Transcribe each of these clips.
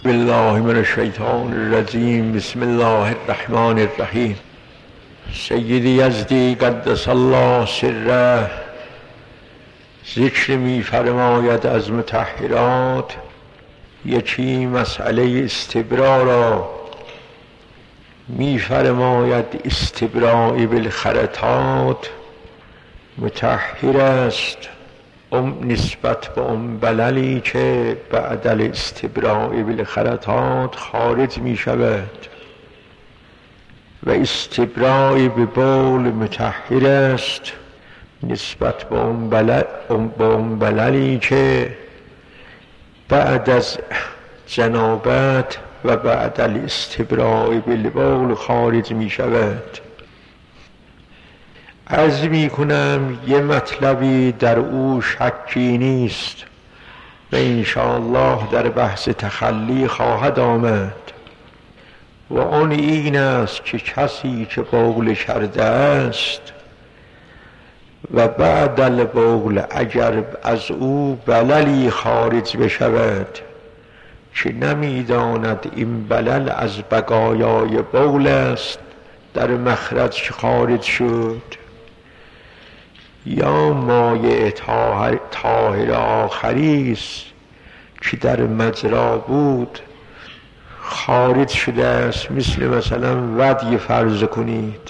بالله من الشیطان الرجیم. بسم الله الرحمن الرحیم. سیدی یزدی قدس الله سره ذکر می فرماید از مطهرات. یکی مسئله استبرا را می فرماید استبراء بالخرطات مطهر است نسبت به اون بللی که بعد الاستبراء بالخرطات خارج می شود و استبراء به بول مطهر است نسبت به اون بللی که بعد از جنابت و بعد الاستبراء بالبول خارج می شود. عرض می کنم یه مطلبی در او شکی نیست و انشاءالله در بحث تخلی خواهد آمد و آن این است که کسی که بول کرده است و بعد البول اگر از او بللی خارج بشود که نمیداند این بلل از بقایای بول است در مخرج خارج شد یا مایع طاهر آخری است که در مجرا بود خارج شده است، مثلا ودی فرض کنید.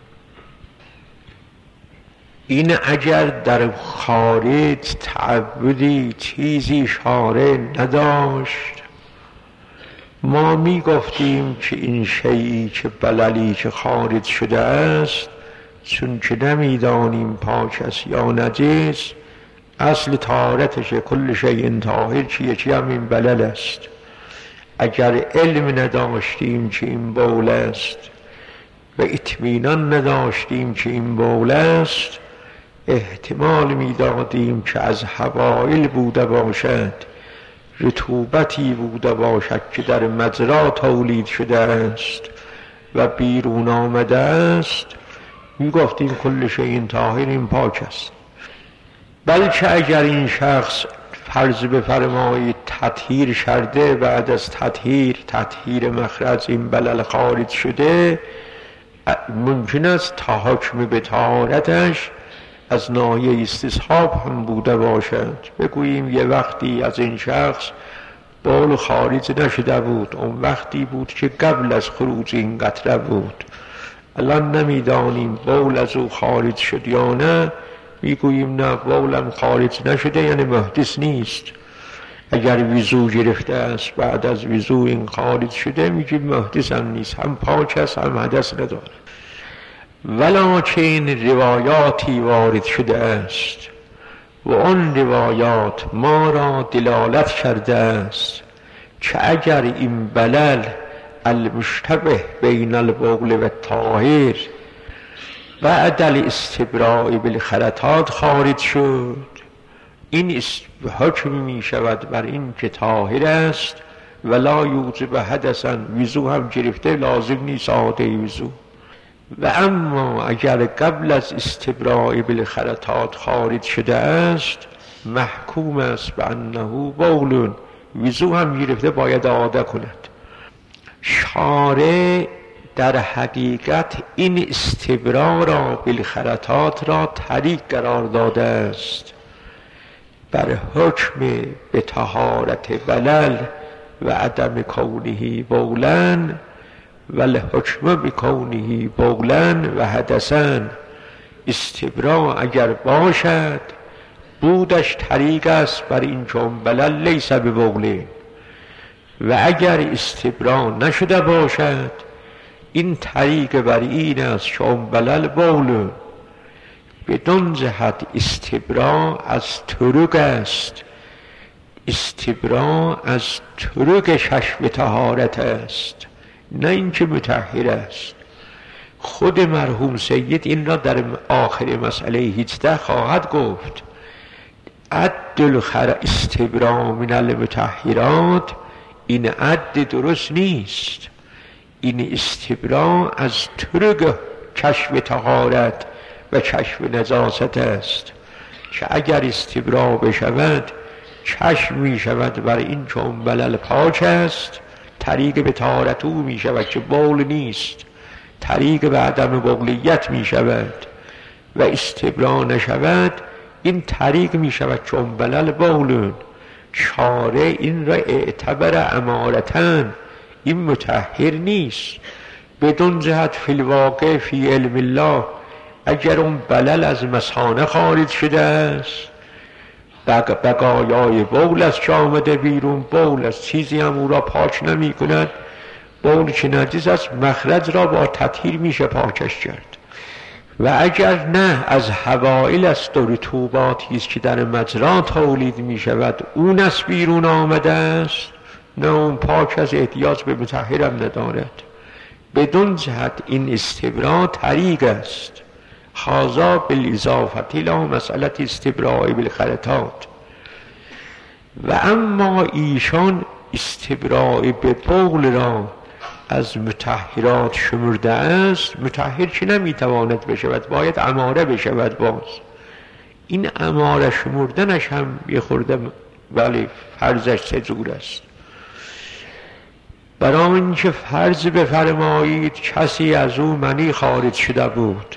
این اگر در خارج تعبدی چیزی شارع نداشت ما می گفتیم که این شیئی که بللی که خارج شده است چون که نمیدانیم پاک است یا نجس اصل طهارتش کل شیء طاهر چی هم این بلل است. اگر علم نداشتیم که این بول است و اطمینان نداشتیم که این بول است احتمال میدادیم که از حوائل بوده باشد، رطوبتی بوده باشد که در مجرا تولید شده است و بیرون آمده است، میگفتیم کل شیء طاهر این پاک است. بلکه اگر این شخص فرض بفرمایید تطهیر کرده، بعد از تطهیر مخرج این بلل خارج شده، ممکن است تا حکم به طهارتش از ناحیه استصحاب هم بوده باشد. بگوییم یه وقتی از این شخص بول خارج نشده بود، اون وقتی بود که قبل از خروج این قطره بود، الان نمیدانیم بول از او خارج شد یا نه، میگوییم نه بولم خارج نشده یعنی محدث نیست. اگر وضو گرفته است بعد از وضو این خارج شده میگیم محدث هم نیست، هم پاک است هم حدث نداره. ولکن روایاتی وارد شده است و آن روایات ما را دلالت کرده است که اگر این بلل المشتبه بین البول و الطاهر بعد الاستبراء بالخرطات خارج شد، این حکم می شود بر این که طاهر است ولا یوجب حدثا، وضو هم گرفته لازم نیست عاده وضو. و اما اگر قبل از استبراء بالخرطات خارج شده است محکوم است به انه بول، وضو هم گرفته باید عاده کند. شارع در حقیقت این استبراء را بالخرطات را طریق قرار داده است بر حکم به طهارت بلل و عدم کونه بولن و الحکم بکونه بولن و حدثن. استبراء اگر باشد بودش طریق است بر این چون بلل لیس ببوله، و اگر استبراء نشده باشد این طریق بر این است چون بلل بول. بدون جهت استبراء از طرق است، استبراء از طرق کشف طهارت است نه اینکه مطهر است. خود مرحوم سید این را در آخر مسئله 18 خواهد گفت. عد استبراء من المطهرات، این عد درست نیست، این استبراء از طرق کشف طهارت و کشف نجاست است که اگر استبراء بشود چشم می شود بر این چون بلل پاک است، طریق به طهارت او می شود که بول نیست، طریق به عدم بولیت می شود و استبرا نشود، این طریق می شود چون بلل بولون. شارع این را اعتبر امارتن، این مطهر نیست. بدون جهت فی الواقع فی علم الله اگر اون بلل از مثانه خارج شده است، بقایای بول از که آمده بیرون، بول از چیزی هم او را پاک نمی کند. بول که نجس است مخرج را با تطهیر میشه پاکش کرد. و اگر نه از حوائل است و رطوباتی است که در مجرا تولید می شود اون از بیرون آمده است، نه اون پاک از احتیاج به مطهر هم ندارد. بدون جهت این استبرا طریق است. هذا بالاضافه الی مسئله استبراء بالخلطات. و اما ایشان استبراء به بول را از مطهرات شمرده است. مطهر که نمیتواند بشود، باید اماره بشود. باز این اماره شمردنش هم یه خورده ولی فرضش سزور است. برای اینکه فرض بفرمایید کسی از او منی خارج شده بود،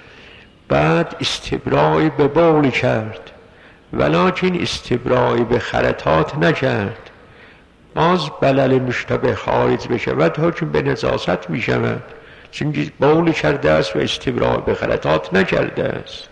بعد استبراء به بول کرد ولکن استبراء به خلطات نکرد، باز بلل مشتبه خارج بشود حکم به نجاست می شود، چون بول کرده است و استبراء به خلطات نکرده است.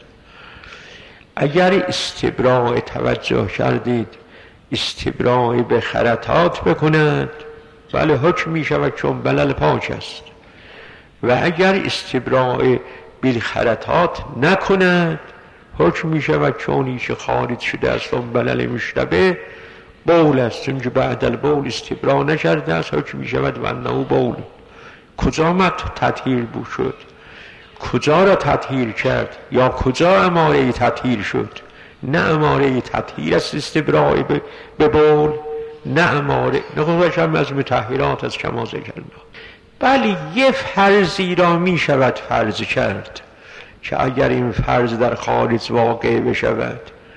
اگر استبراء توجه کردید استبراء به خلطات بکند ولی حکم می شود چون بلل پاک است. و اگر استبراء بالخلطات نکند حکم می شود چون ایش خارج شده است اون بلل مشتبه بول است، چون که بعد البول استبراء نکرده است حکم می شود و انه بول. کجا تطهیر بود شد؟ کجا را تطهیر کرد؟ یا کجا اماره تطهیر شد؟ نه اماره تطهیر است استبراء به بول، نه اماره نخوش هم از مطهرات از کما ذکرنا. بلی یه فرضی را می شود فرض کرد که اگر این فرض در خارج واقع بشود،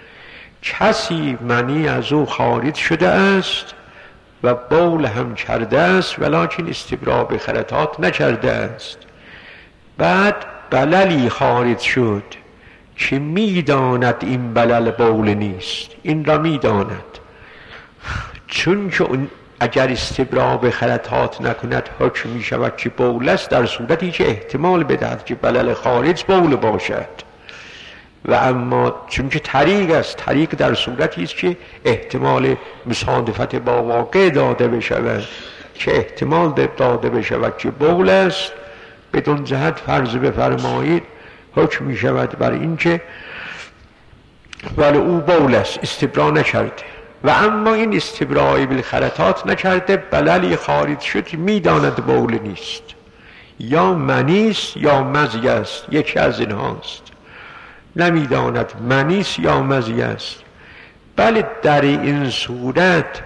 کسی منی از او خارج شده است و بول هم کرده است ولکن استبراء به خلطات نکرده است، بعد بللی خارج شد که میداند این بلل بول نیست، این را میداند، چون که اگر استبراء به خلطات نکند حکم می شود که بول است، در صورتی که احتمال بدهد که بلل خارج بول باشد. و اما چون که طریق است، طریق در صورتی است که احتمال مصادفت با واقع داده بشود، که احتمال داده بشود که بول است، بدون جهت فرض بفرمایید حکم می شود بر این که ولی او بول است استبراء نکرده. و اما این استبراء بالخلطات نکرده، بللی خارج شد میداند بول نیست، یا منیست یا مزی است، یکی از این هاست، نمیداند منیست یا مزی است. بله در این صورت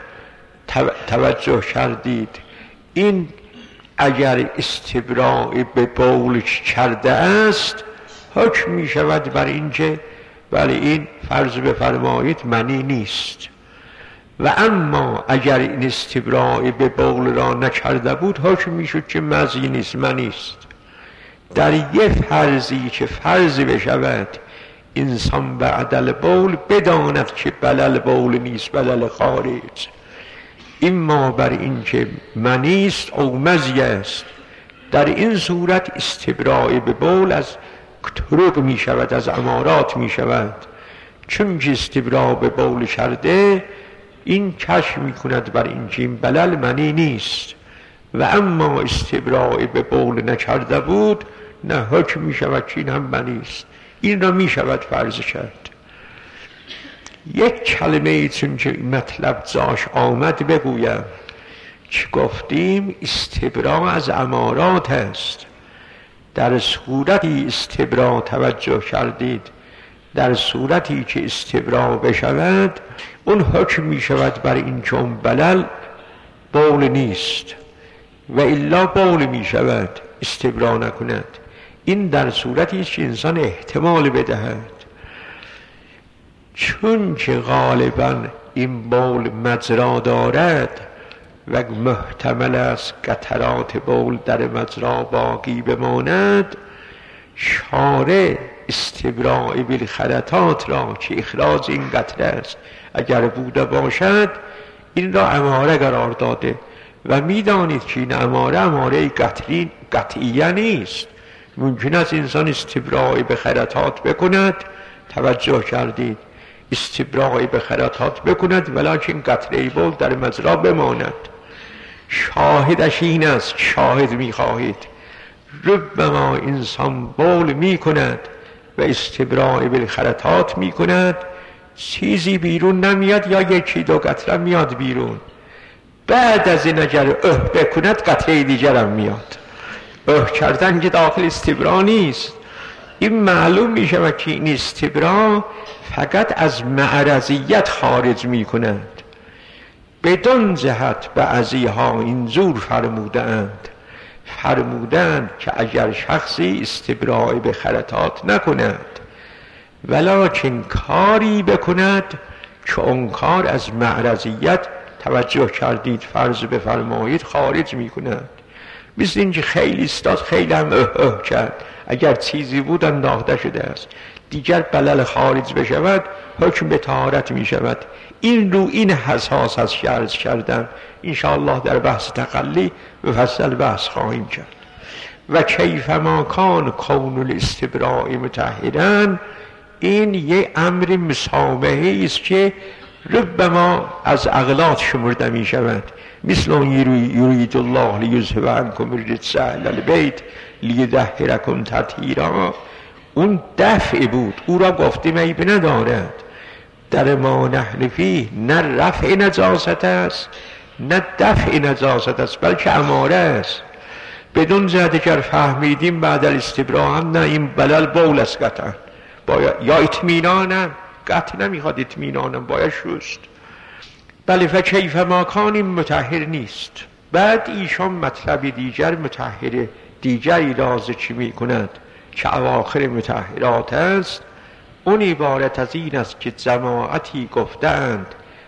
توجه کردید این اگر استبراء به بول کرده است حکم می شود بر این که بله این فرض بفرمایید منی نیست. و اما اگر این استبراء به بول را نکرده بود حکم می شد که مزی نیست منیست. در یه فرضی که فرض بشود انسان بعد البول بداند که بلل بول نیست بلل خارج، اما بر این که منیست او مزی است، در این صورت استبراء به بول از طرق می شود، از امارات می شود، چون که استبراء به بول کرده این کشف می کند بر این که این بلل منی نیست. و اما استبراء به بول نکرده بود نه حکم می شود که این هم منیست، این را می شود فرض کرد. یک کلمه چون که مطلب زاش آمد بگویم که گفتیم استبراء از امارات است. در صورتی استبراء توجه کردید، در صورتی که استبراء بشود اون حکم می شود بر این که اون بلل بول نیست و الا بول می شود استبراء نکند. این در صورتی است که انسان احتمال بدهد، چون که غالبا این بول مجرا دارد و محتمل است قطرات بول در مجرا باقی بماند، شارع استبراء بالخرطات را که اخراج این قطره است اگر بوده باشد این را اماره قرار داده و میدانید که این اماره قطعیه نیست. ممکن است انسان استبراء به خرطات بکند، توجه کردید، استبراء به خرطات بکند ولکن قطره بول در مجرا بماند. شاهدش این است، شاهد میخواهید ربما انسان بول میکند و استبراء بالخرطات میکند، چیزی بیرون نمیاد یا یکی دو قطره میاد بیرون، بعد از این اگر بکند قطره دیگر هم میاد. کردن که داخل استبراء نیست. این معلوم میشه که این استبراء فقط از معرضیت خارج میکند. بدون جهت بعضیها اینجور فرمودند که اگر شخصی استبراء به خرطات نکند ولکن کاری بکند که اون کار از معرضیت، توجه کردید، فرض بفرمایید، خارج میکند. مثل اینکه خیلی استاد خیلی هم کرد، اگر چیزی بود انداخته شده است، دیگر بلل خارج بشود حکم به طهارت می شود. این رو این حساس از عرض کردم، انشاءالله در بحث تقلی مفصل بحث خواهیم کرد. و کیف ما کان کون الاستبراء مطهرا، این یه امر مسامحه است که ربما از اغلاط شمرده می شود. مثل اون یرید الله لیذهب عنکم الرجس اهل البیت لیطهرکم تطهیرا، اون دفع بود، او را گفتیم عیب ندارد. در ما نحن فیه نه رفع نجاست است نه دفع نجاست است، بلکه اماره است. بدون جهت گر فهمیدیم بعد الاستبراء هم نه این بلل بول است قطعا، یا اطمینانم قطع نمیخواد، اطمینانم باید شست. بله فکیف ما کان مطهر نیست. بعد ایشان مطلب دیگر مطهر دیگری را ذکر می کند که اواخر مطهرات است. اون عبارت از این است که جماعتی گفتند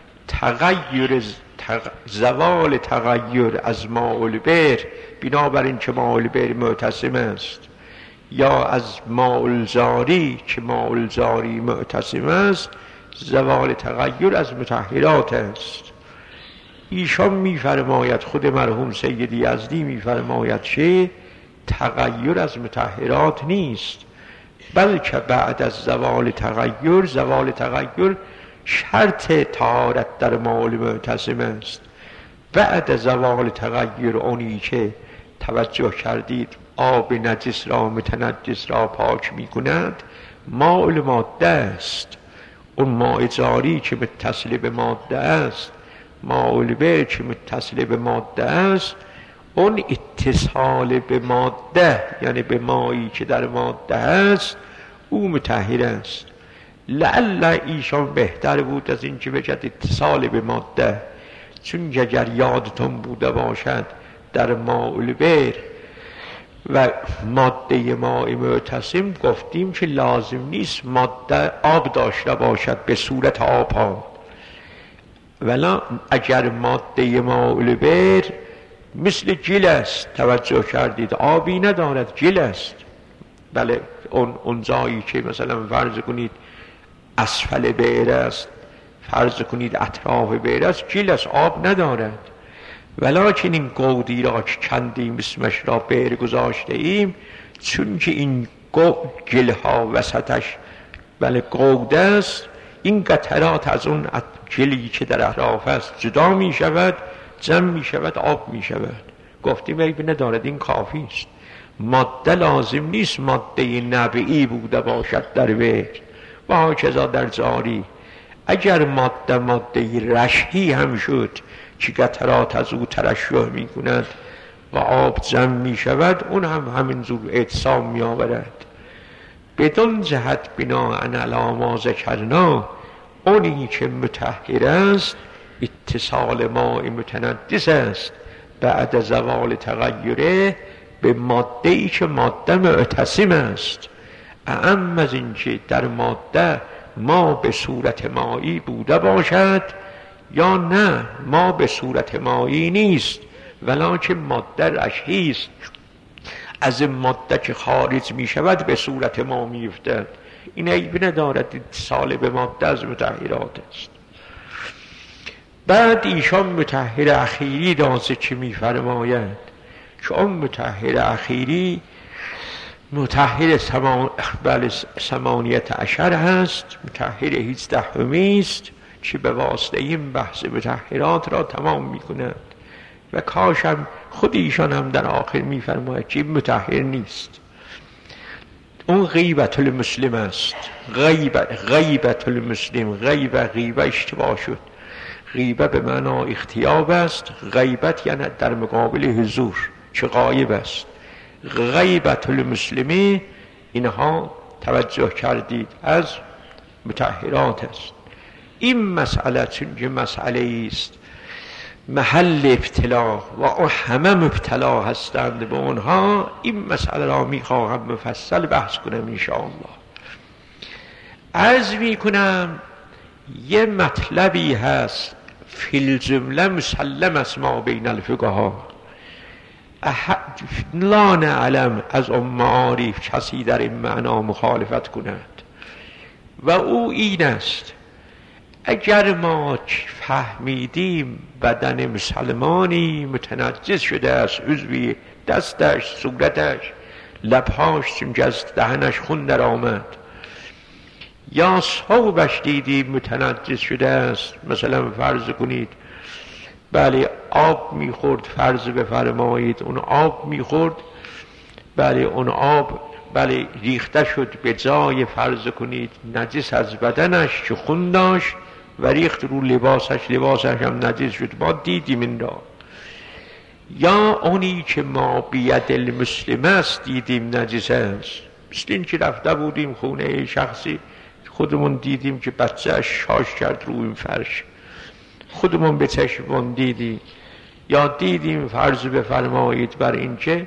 زوال تغییر از ماء البئر، بنابراین که ماء البئر معتصم است، یا از ماء الجاری که ماء الجاری معتصم است، زوال تغییر از مطهرات است. ایشان میفرماید، خود مرحوم سید یزدی میفرماید که تغییر از مطهرات نیست، بلکه بعد از زوال تغییر شرط طهارت در ماء معتصم است. بعد زوال تغییر اونی که توجه کردید آب نجس را متنجس را پاک می کند ماء الماده است. اون ماء جاری که متصل به ماده است، ماء البئر که متصل به ماده است، اون اتصال به ماده یعنی به مایی که در ماده است او مطهر است. لعل ایشان بهتر بود از این که بجد اتصال به ماده، چون اگر یادتون بوده باشد در ماء البئر و ماده ماء معتصم گفتیم که لازم نیست ماده آب داشته باشد به صورت آب ها، ولی اگر ماده ماء البئر مثل گل است، توجه کردید، آبی ندارد، گل است. بله اون جایی که مثلا فرض کنید اسفل بئر است، فرض کنید اطراف بئر است، گل است، آب ندارد. ولکن این گودی را که کندیم اسمش را بئر گذاشته ایم، چون که این گل ها وسطش بله گود است، این قطرات از اون گلی که در اطراف است جدا می شود، جمع می شود، آب می شود. گفتیم عیب ندارد، این کافی است. ماده لازم نیست ماده نبعی بوده باشد در بئر و هاکذا در جاری. اگر ماده رشحی هم شد که قطرات از او ترشح می کند و آب جمع می شود، اون هم همینجور اعتصام می آورد. بدون جهت بنا علی ما ذکرنا، اونی که مطهر است اتصال ماء متنجس است بعد زوال تغییره به ماده ای که ماده معتصم است. اعم از این که در ماده ما به صورت مایی بوده باشد یا نه ما به صورت مایی نیست ولکن ماده رشحیست، از ماده که خارج می شود به صورت ما می افتد. این عیب ندارد، اتصال به ماده از مطهرات است. بعد ایشان مطهر اخیری رازه چه می فرماید که اون مطهر اخیری مطهر ثمانیت عشر هست، مطهر 18 است که به واسطه این بحث مطهرات را تمام می کند. و کاشم خود ایشان هم در آخر می فرماید که این مطهر نیست، اون غیبت المسلم است. غیبت المسلم، غیبه اشتباه شد، غیبه به معنا اختیاب است، غیبت یعنی در مقابل حضور چه غایب است. غیبت المسلمی اینها توجه کردید از مطهرات است. این مسئله چون که مسئله است محل ابتلا و همه مبتلا هستند به اونها، این مسئله را میخواهم مفصل بحث کنم انشاءالله. عرض میکنم یه مطلبی هست فی الجمله مسلم است ما بین الفقها، لا نعلم از معارف کسی در این معنا مخالفت کند و او این است: اگر ما فهمیدیم بدن مسلمانی متنجس شده است، عضوی دستش، صورتش، لبهاش چون از دهنش خون در آمد، یا ثوبش دیدیم متنجس شده است، مثلا فرض کنید بله آب میخورد، فرض بفرمایید اون آب میخورد، بله اون آب بله ریخته شد به جای فرض کنید نجس از بدنش که خون داشت و ریخت رو لباسش هم نجس شد، ما دیدیم این را. یا اونی که ما بید المسلم است دیدیم نجس است، مثل این که رفته بودیم خونه شخصی خودمون دیدیم که بچه‌اش شاش کرد رو این فرش، خودمون به چشمون دیدیم. یا دیدیم فرض بفرمایید بر این که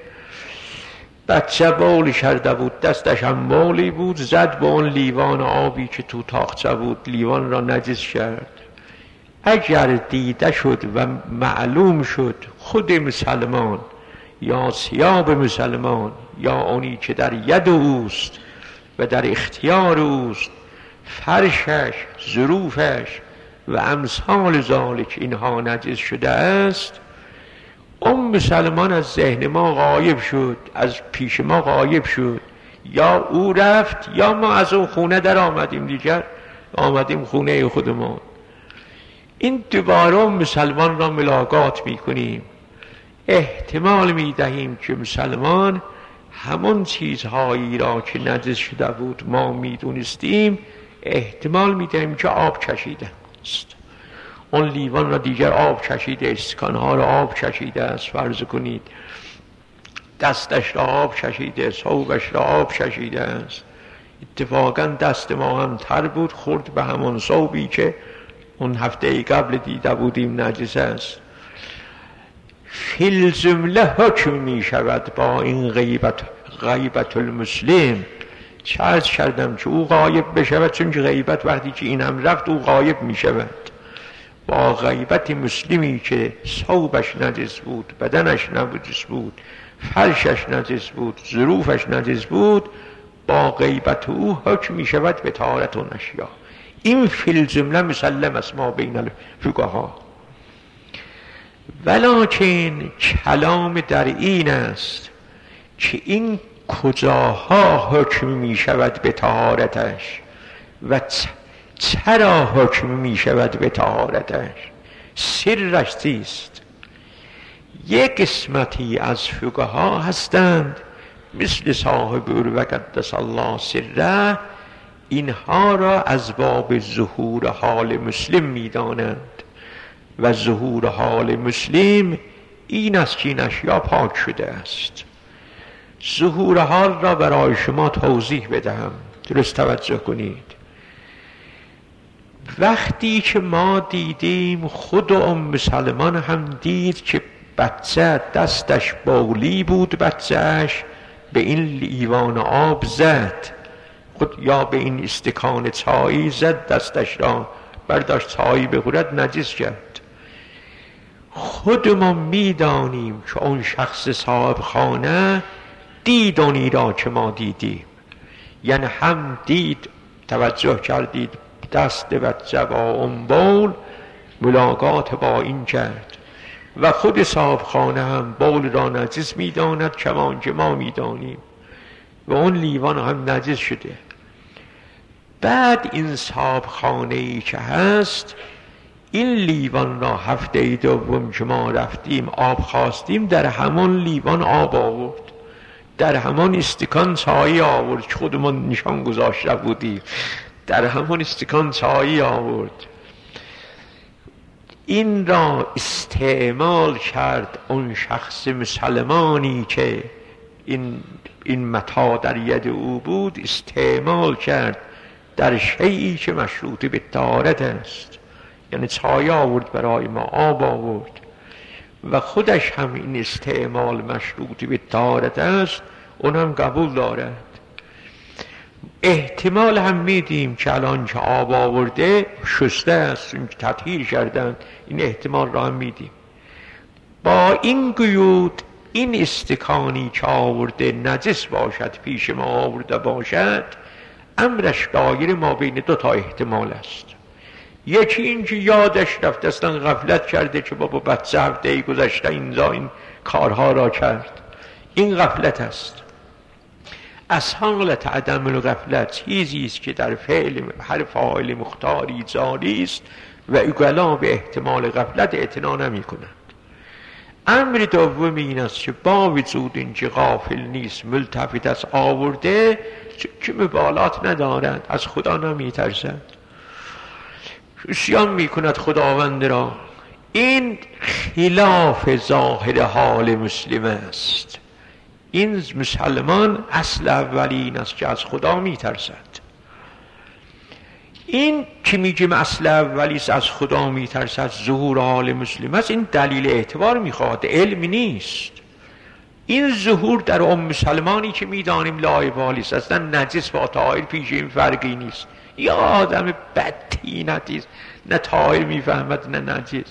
بچه بول کرده بود، دستش هم بولی بود، زد به اون لیوان آبی که تو تاقچه بود، لیوان را نجس کرد. اگر دیده شد و معلوم شد خود مسلمان یا ثیاب مسلمان یا اونی که در ید اوست و در اختیار اوست، فرشش، ظروفش و امثال ذالک اینها نجس شده است، اون مسلمان از ذهن ما غایب شد، از پیش ما غایب شد، یا او رفت یا ما از اون خونه در آمدیم، دیگر آمدیم خونه خودمون. این دوباره مسلمان را ملاقات میکنیم، احتمال میدهیم که مسلمان همون چیزهایی را که نجس شده بود ما میدونستیم، احتمال میدهیم که آب چشیده است، اون لیوان را دیگر آب چشیده، استکانها را آب چشیده است، فرض کنید دستش را آب چشیده، ثوبش را آب چشیده است. اتفاقا دست ما هم تر بود، خورد به همون ثوبی که اون هفته قبل دیده بودیم نجس است. فی الجمله حکم می شود با این غیبت المسلم. چه عرض کردم که او غایب بشود، چون که غیبت وقتی که این هم رفت او غایب می شود. با غیبت مسلمی که ثوبش نجس بود، بدنش نجس بود، فرشش نجس بود، ظروفش نجس بود، با غیبت او حکم می شود به طهارت اون اشیا. این فی الجمله مسلم است ما بین الفقها. ولکن کلام در این است که این کجاها حکم می شود به طهارتش و چرا حکم می شود به طهارتش، سرش چیست. یک قسمتی از فقها هستند مثل صاحب عروه قدس الله سره، اینها را از باب ظهور حال مسلم می دانند و ظهور حال مسلم این است که این اشیا پاک شده است. ظهور حال را برای شما توضیح بدهم، درست توجه کنید. وقتی که ما دیدیم، خود ام سلمان هم دید که بچه دستش بولی بود، بچهش به این لیوان آب زد، خود یا به این استکان چایی زد، دستش را برداشت سایی بخورد نجس کرد. خودمون میدانیم که اون شخص صاحب خانه دید اونی را که ما دیدیم، یعنی هم دید، توجه کردید، دست بچه با اون بول ملاقات با این کرد و خود صاحب خانه هم بول را نجس میداند کمان که ما میدانیم و اون لیوان هم نجس شده. بعد این صاحب خانه ای که هست این لیوان را هفته دوم که ما رفتیم آب خواستیم، در همان لیوان آب آورد، در همان استکان چای آورد که خودمون نشان گذاشته بودیم، در همان استکان چای آورد. این را استعمال کرد اون شخص مسلمانی که این متاع در ید او بود، استعمال کرد در شیئی که مشروط به طهارت است، یعنی چای آورد برای ما، آب آورد و خودش هم این استعمال مشروط به طهارت است، اون هم قبول دارد. احتمال هم میدیم که الان که آب آورده شسته است چون تطهیر کردن، این احتمال را هم میدیم. با این قیود این استکانی که آورده نجس باشد، پیش ما آورده باشد، امرش دایر ما بین دو تا احتمال است. یکی این که یادش رفت، اصلا غفلت کرده که بابا بچه هفته گذشته این کارها را کرد، این غفلت است. از حالت عدم الغفلت چیزی است که در فعل هر فاعل مختاری جاری است و اوگلا به احتمال غفلت اعتنا نمی کنند. امر دوم این است که با وجود اینکه غافل نیست، ملتفت است، آورده که مبالات ندارد، از خدا نمی ترسد، عصیان می کند خداوند را. این خلاف ظاهر حال مسلم است. این مسلمان اصل اولین است که از خدا می ترسد. این که میگیم اصل اولی است از خدا می ترسد، ظهور حال مسلم است، این دلیل اعتبار میخواد، علم نیست. این ظهور در اون مسلمانی که میدانیم لایوالی است، اصلا نجس با طاهر پیش این فرقی نیست. یا آدم بدتینتی است، نه طاهر میفهمد نه نجس،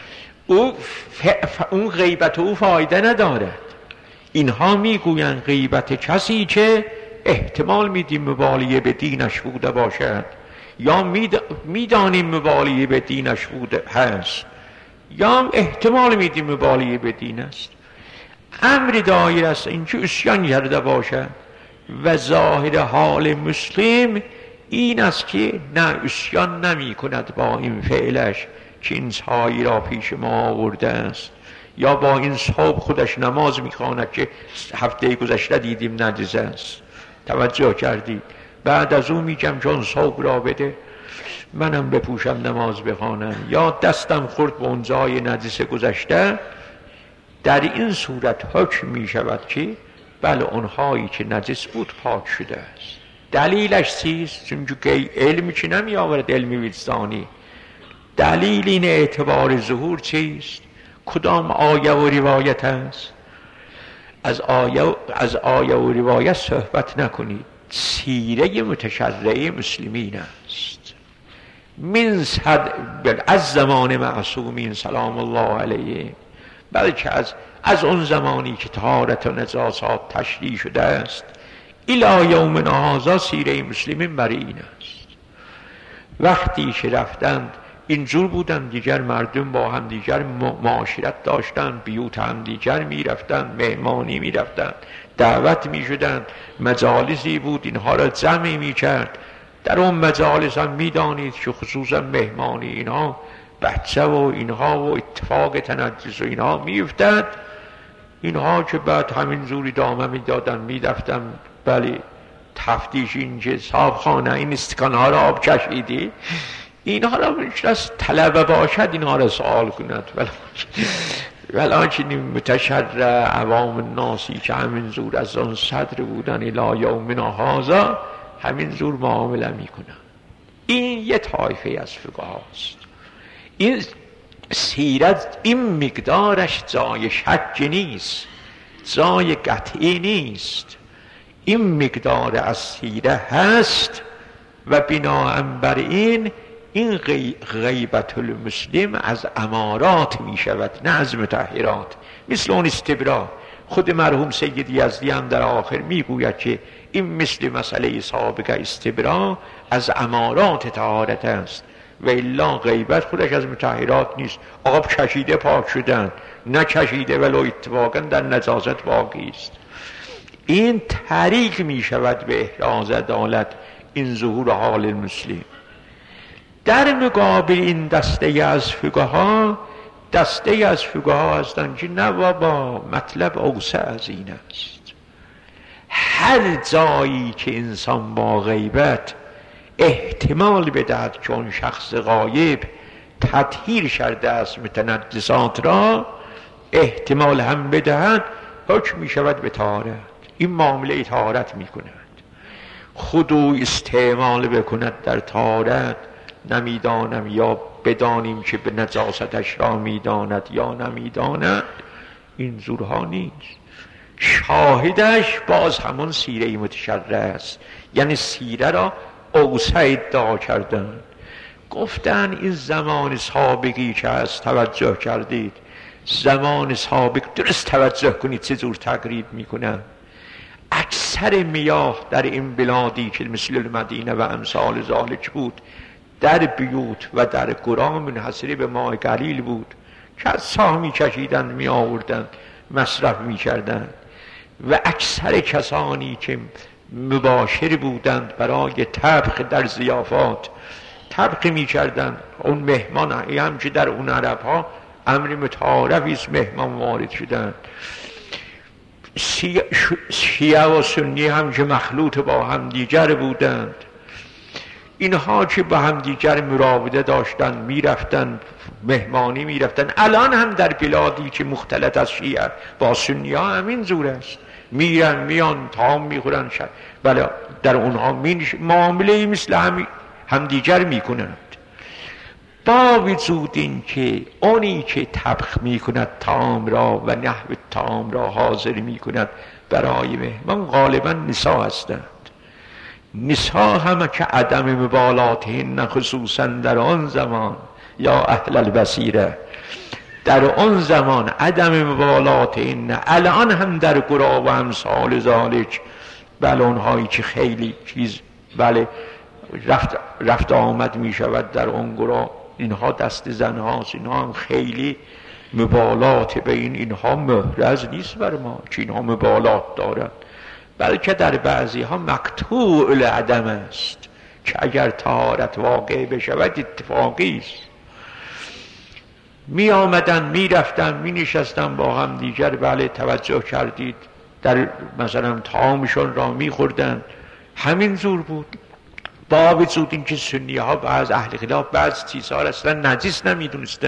اون غیبت او فایده ندارد. اینها میگویند غیبت کسی که احتمال میدیم مبالغه به دینش بوده باشد، یا میدانیم مبالغه به دینش بوده هست، یا احتمال میدیم مبالغه به دین است. امر دایر است اینکه عصیان کرده باشد و ظاهر حال مسلم این است که نه عصیان نمی کند با این فعلش که این سایی را پیش ما آورده است، یا با این صبح خودش نماز میخواند که هفته گذشته دیدیم نجس است. توجه کردید؟ بعد از اون میگم چون صبح را بده منم بپوشم نماز بخوانم، یا دستم خورد به اون جای نجس گذشته، در این صورت حکم میشود که بله اونهایی که نجس بود پاک شده است. دلیلش چیست؟ چون که علمی که نمی آورد، علمی وجدانی. دلیل این اعتبار ظهور چیست؟ کدام آیه و روایت است؟ از آیه و روایت صحبت نکنید، سیره متشرعه مسلمین است. از زمان معصومین سلام الله علیه، بلکه از اون زمانی که طهارت و نجاسات تشریع شده است الی یومنا هذا سیره مسلمین برای این است. وقتی که رفتند اینجور بودن، دیگر مردم با هم دیگر معاشرت داشتند، بیوت هم دیگر می رفتند، مهمانی می رفتند، دعوت می شدند، مجالسی بود اینها را جمع می کرد. در اون مجالس هم می دانید که خصوصا مهمانی اینها بچه و اینها و اتفاق تنجس و اینها می افتد. اینها که بعد همین زوری دامه می دادن می رفتن، بله تفتیش اینجا صاحب خانه این استکانها را آب کشیدی، اینها را از طلبه باشد اینها را سوال کند. ولیکن متشرع عوام الناسی که همین زور از آن صدر بودن الی یومنا هذا همین زور معامله میکنن. این یه طایفه از فقهاست. این سیرت این مقدارش جای شک نیست، جای قطعی نیست، این مقدار از سیره هست و بناهن بر این این غیبت المسلم از امارات می شود، نه از مطهرات. مثل اون استبرا، خود مرحوم سید یزدی هم در آخر می گوید که این مثل مسئله سابقه استبرا از امارات طهارت است و الا غیبت خودش از مطهرات نیست. آب کشیده پاک شدن، نه کشیده ولو اتفاقا در نجاست باقی است. این طریق می شود به احراز عدالت، این ظهور حال المسلم. در مقابل این دسته از فقها هستند که نه بابا، مطلب اوسع از این است. هر جایی که انسان با غیبت احتمال بدهد که اون شخص غایب تطهیر شده است متنجسات را، احتمال هم بدهد، حکم می شود به طهارت. این معامله طهارت می کند. خودو استعمال بکند در طهارت، نمیدانم یا بدانیم که به نجاستش را میداند یا نمیداند، این زورها نیست. شاهدش باز همون سیره متشرع است، یعنی سیره را اوسع ادعا کردن. گفتن این زمان سابقی که هست توجه کردید، زمان سابق درست توجه کنید چه جور تقریب میکنن. اکثر میاه در این بلادی که مثل المدینه و امثال ذالک بود، در بیوت و در قرآن منحصر به ماء قلیل بود که از سامی کشیدند می آوردند مصرف می کردند و اکثر کسانی که مباشر بودند برای طبخ در ضیافات طبخ می کردند. اون مهمان هم که در اون عرب ها امر متعارفی است، مهمان وارد شدند. شیعه و سنی هم که مخلوط با هم دیگر بودند، اینها که با هم دیگر مراوده داشتن، میرفتن مهمانی میرفتن. الان هم در بلادی که مختلط از شیعه با سنی ها همین زور است، میرن میان طعام میخورن، بله در اونها معامله مثل هم دیگر میکنند. با وجود این که اونی که طبخ میکند طعام را و نحو طعام را حاضر میکند برای مهمان غالبا نساء هستند. نساء هم که عدم مبالاتهن خصوصا در آن زمان، یا اهل البصیره، در آن زمان عدم مبالاتهن، الان هم در قرآن و امثال ذالک، بله اونهایی که خیلی چیز بله رفت آمد می شود در اون قرآن، اینها دست زن هاست، اینها هم خیلی مبالات به اینها محرز نیست بر ما که اینها مبالات دارند، بلکه در بعضی ها مقطوع العدم است که اگر طهارت واقع بشود اتفاقی است. می آمدن می رفتن می نشستن با هم دیگر، بله توجه کردید در مثلا طعامشون را می خوردن، همین زور بود. با وجود این که سنی ها بعض اهل خلاف بعض چیزها را اصلا نجس نمی دونستن.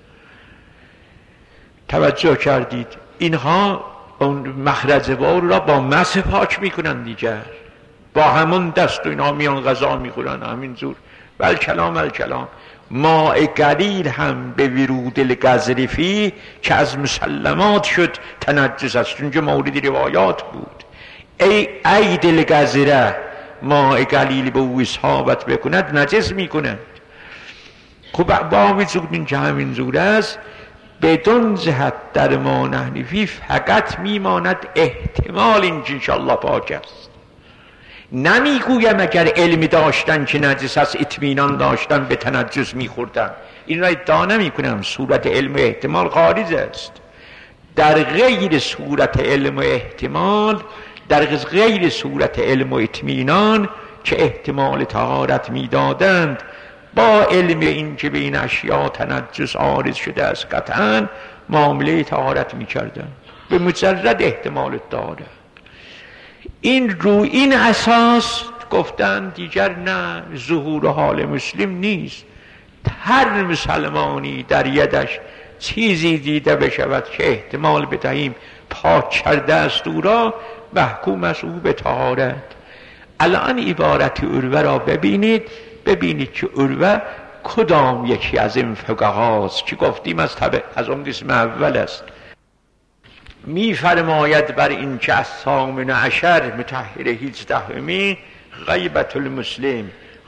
توجه کردید اینها اون مخرج بول را با مس پاک میکنن دیگر، با همون دست و اینها میان غذا میخورن همین زور. بل کلام ماء قلیل هم به ورود القذرفی که از مسلمات شد تنجس است، چون که مورد روایات بود. ای دل قذره ماء قلیل به او اصحابت بکند نجس میکند. خب با وجود این که همین زور است، بدون جهت در ما نحنفی فقط میماند احتمال اینکه انشاءالله پاک است. نمیگویم اگر علمی داشتن که نجس است اطمینان داشتن به تنجس میخوردن، این را ادعا نمی کنم. صورت علم و احتمال خارج است. در غیر صورت علم و احتمال، در غیر صورت علم و اطمینان که احتمال طهارت میدادند، با علم این که به این اشیاء تنجس عارض شده است قطعا معامله طهارت میکردن به مجرد احتمال طهارت. این رو این اساس گفتن دیگر نه، ظهور حال مسلم نیست. هر مسلمانی در یدش چیزی دیده بشود که احتمال بدهیم پاک کرده است او را، محکوم است او به طهارت. الان عبارت عروه را ببینید که عروه کدام یکی از این فقهاست که گفتیم از اون قسم اول است. می فرماید بر این که از ثامن عشر مطهر 18 غیبت المسلم،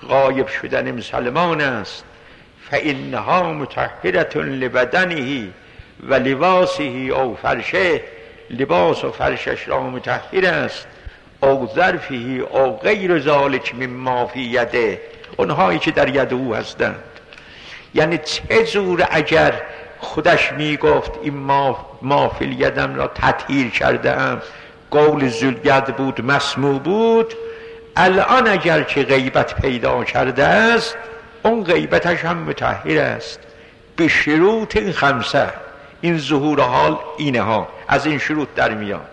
غایب شدن مسلمان است. فانها مطهرة لبدنه و لباسه او فرشه، لباس و فرشش را مطهر است، او ظرفه او غیر ذلک مما فی یده، اونهایی که در ید او هستند. یعنی چه جور اگر خودش میگفت این ما فی الیدم را تطهیر کرده ام، قول ذوالید بود، مسموع بود، الان اگر که غیبت پیدا کرده است اون غیبتش هم مطهر است. به شروط خمسه، این ظهور حال اینه ها، از این شروط در میاد.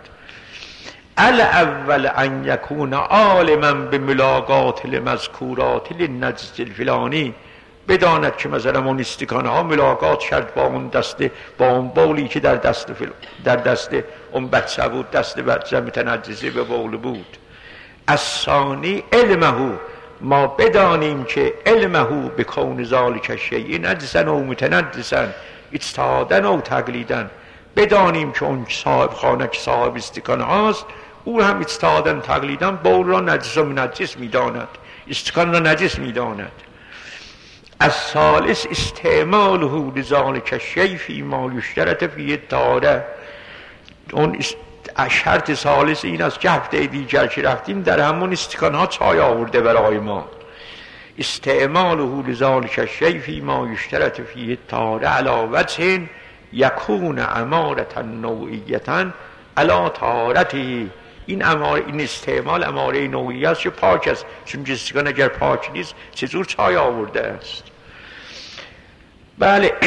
الاول ان یکون عالما بملاقات المذکورات للنجس الفلانی، بداند که مثلا اون استکانه ها ملاقات کرد با اون دسته، با اون بولی که در دست اون بچه بود، دست بچه متنجسه به بول بود. الثانی علمه، ما بدانیم که علمه به کون ذالک شیء نجسا و متنجسا اجتهادا و تقلیدا، بدانیم که اون صاحب خانه که صاحب استکانه هاست او هم اجتهادا تقلیدا بول را نجس و منجس میداند، استکان را نجس میداند. الثالث استعماله لذالک الشیء فیما یشترط فیه الطهارة، اون شرط ثالث این است که هفته دیگر که رفتیم در همون استکان ها چای آورده برای ما. استعماله لذالک الشیء فیما یشترط فیه الطهارة علی وجه یکون امارة نوعیة علی طهارته، این استعمال اماره نوعی است که پاک است، چون استکان اگر پاک نیست چجور چای آورده است. بله.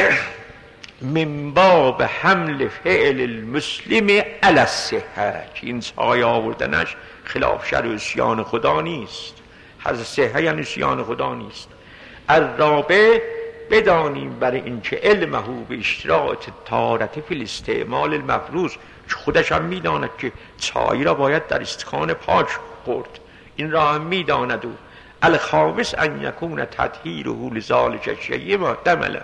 من باب حمل فعل المسلم علی الصحة، که این چای آوردنش خلاف شرع و عصیان خدا نیست، حذف صحه یعنی عصیان خدا نیست. الرابع بدانیم برای اینکه علمه به اشتراط طهارت فی الاستعمال المفروض، خودش هم میداند که چای را باید در استکان پاک خورد، این را هم میداند او. الخامس ان یکون تطهیره لذالک الشیء محتملا،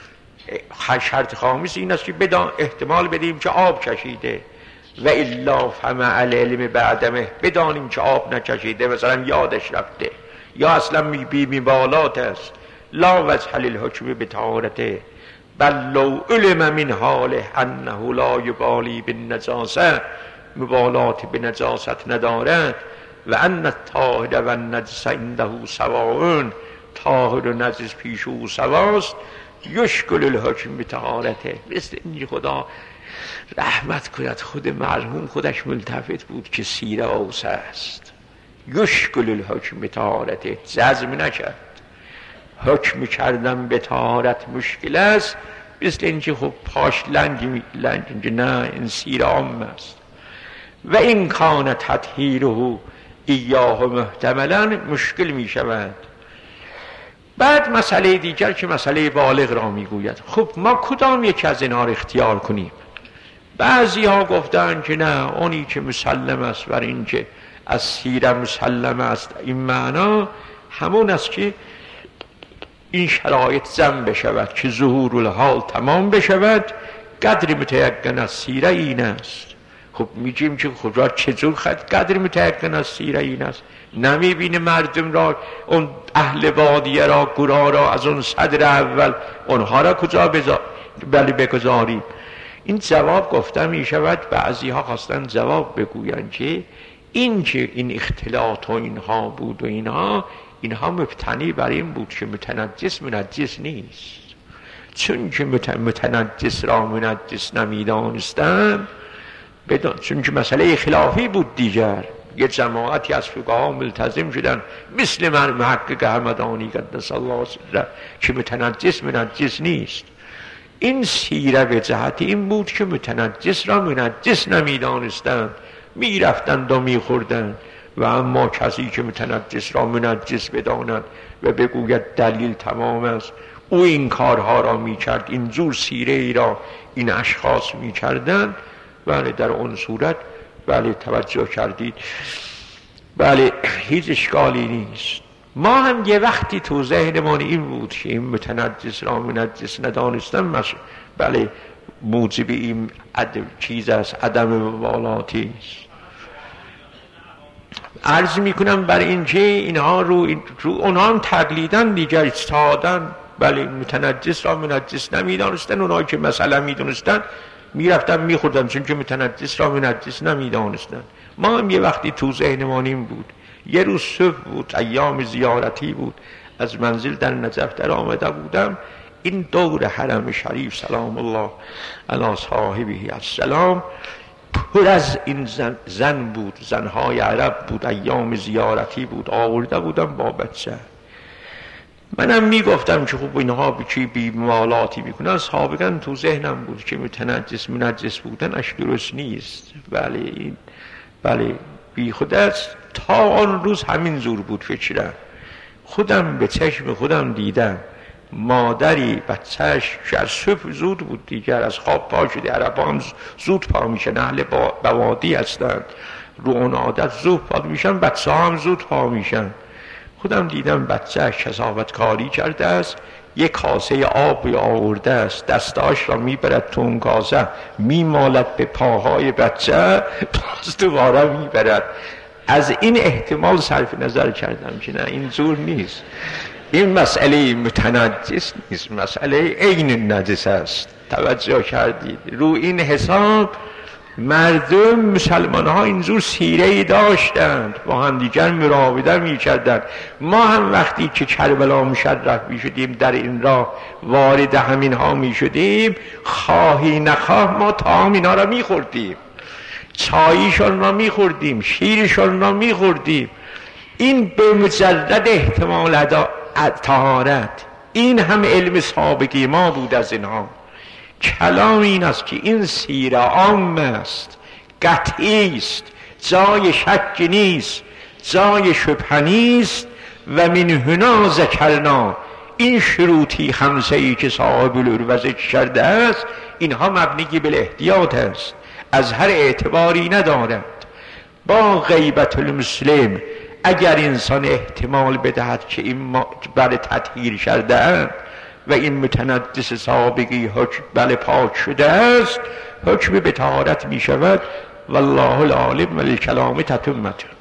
شرط خامس این است که احتمال بدیم که آب کشیده، و الا فمع العلم بعدمه، بدانیم که آب نکشیده، مثلا یادش رفته یا اصلا بی‌مبالات است. لا وجه للحکم بطهارته، بل لو علم من حاله انه لا یبالی بالنجاسه، مبالات به نجاست ندارد، و ان الطاهر و النجس عنده سواء، طاهر و نجس پیش او سواست، یشکل الحکم به طهارته. مثل این خدا رحمت کند، خود مرحوم خودش ملتفت بود که سیره اوسه است. یشکل الحکم به طهارته، جزم نکرد، حکم کردن به طهارت مشکل است، مثل اینکه خب پاش لنگ نه، این سیره عام است. و این کان تطهیره ایاه محتملا، مشکل می شود. بعد مسئله دیگر که مسئله بالغ را میگوید، خب ما کدام یک از اینها را اختیار کنیم؟ بعضی ها گفتن که نه، اونی که مسلم است بر این که از سیره مسلم است، این معنا همون است که این شرایط جمع بشود که ظهور الحال تمام بشود، قدر متیقن از سیره این است. خب میگیم که خدا چجور قدر متیقن از سیره این است؟ نمیبینه مردم را، اون اهل بادیه را، گرا را، از اون صدر اول اونها را کجا بگذاریم؟ این جواب گفته می شود. بعضی ها خواستن جواب بگویند که این که این اختلاط و اینها بود و اینها مبتنی بر این بود که متنجس منجس نیست، چون که متنجس را منجس نمیدانستن، چون که مسئله خلافی بود دیگر. یه جماعتی از فقها ملتزم شدن مثل محقق همدانی قدس الله سره که متنجس منجس نیست. این سیره به جهت این بود که متنجس را منجس نمیدانستند، میرفتند و میخوردند. و اما کسی که متنجس را منجس بداند و بگوید دلیل تمام است، او این کارها را میکرد، این جور سیره ای را این اشخاص میکردند، بله در اون صورت بله توجه کردید، بله هیچ اشکالی نیست. ما هم یه وقتی تو ذهنمان این بود که این متنجس را منجس ندانستن، بله موجب این چیز است، عدم مبالاتی است. عرض میکنم بر اینکه اینها رو اونها هم تقلیدن دیگر اجتهادن. بله متنجس را منجس نمیدانستن، اونها که مثلا میدونستن میرفتن میخوردن، چون که متنجس را منجس نمیدانستن. ما هم یه وقتی تو ذهنمانیم بود، یه روز صبح بود، ایام زیارتی بود، از منزل در نجف در آمده بودم، این دور حرم شریف سلام الله علی صاحبه السلام پر از این زن بود، زنهای عرب بود، ایام زیارتی بود، آورده بودم با بچه. منم میگفتم که خوب اینها بچی بیمالاتی میکنن، سابقا تو ذهنم بود که متنجس منجس بودنش درست نیست. بله بی خود است. تا آن روز همین زور بود فکرم. خودم به چشم خودم دیدم مادری بچهش که از صبح زود بود دیگر از خواب پا شده، عربان زود پا میشن، اهل بوادی هستند، رو اون عادت زود پا میشن، بچه ها هم زود پا میشن. خودم دیدم بچهش کثافت کاری کرده است، یک کاسه آب آورده است، دستاش را میبرد تو اون کاسه میمالد به پاهای بچه، باز دوباره میبرد. از این احتمال صرف نظر کردم که نه این زور نیست، این مسئله متنجس نیست، مسئله عین نجس است. توجه کردید؟ رو این حساب مردم مسلمان ها اینجور سیره‌ای داشتند، با هم دیگر مراوده می کردند. ما هم وقتی که کربلا مشرف می شدیم در این راه وارد همین ها می شدیم، خواهی نخواه ما طعام اینا را می خوردیم، چاییشون را می خوردیم، شیرشون را می خوردیم. این به مجرد احتمال طهارت، این هم علم سابقی ما بود از اینها. کلام این است که این سیره عام است، قطعی است، جای شک نیست، جای شبهه نیست. و من هنا ذکرنا، این شروطی خمسه ای که صاحب العروة ذکر کرده است، اینها مبنی بر احتیاط است، از هر اعتباری ندارد. با غیبت المسلم اگر انسان احتمال بدهد که این بله تطهیر کرده اند و این متنجس سابقی بله پاک شده است، حکم به طهارت می شود. والله العالم و الکلام تتمه.